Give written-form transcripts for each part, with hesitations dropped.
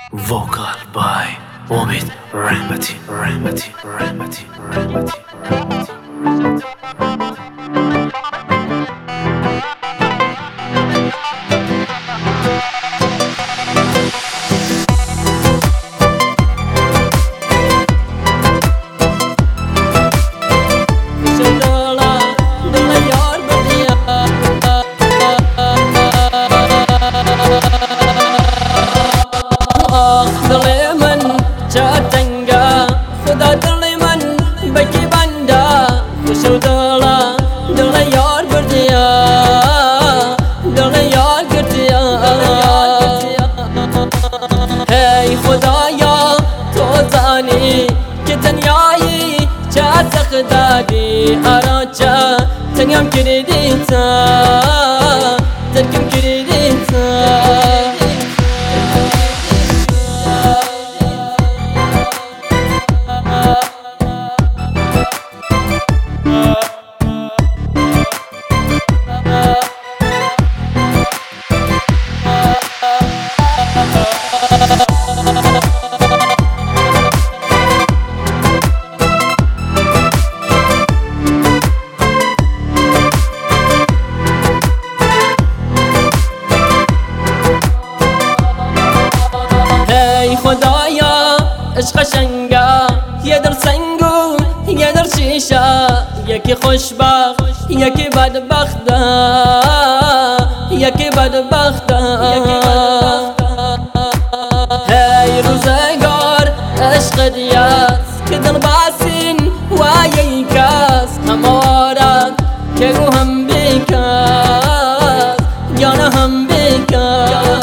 Vocal by Omid Rahmati, Rahmati, Rahmati, Rahmati, Rahmati, دادی آراچا تنیم کردی تا ترکم کردی تا خدایا عشق شنگا یه در سنگو یه در شیشه یکی خوشبخت یکی بدبخت یکی بدبخت هی روزگار عشق دیاست که دل باسین و یه کس همارد که رو هم بیکس جان هم بیکس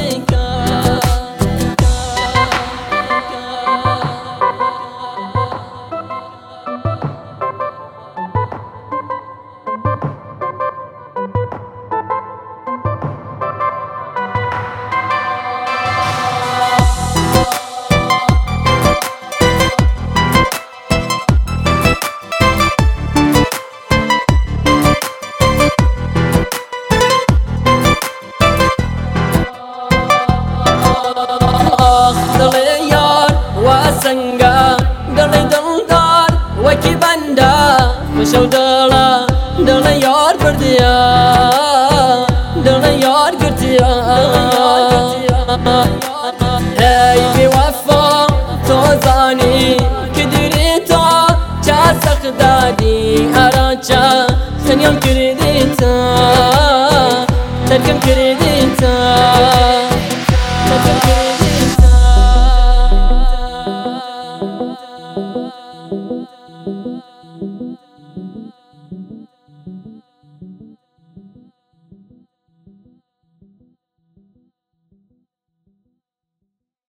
دلی دلدار وکی بنده خوشو دل یار بردیا دل یار گرتیا ای بی وفا تو زانی که دیری تا چه سخت دادی اراچا سنیم کری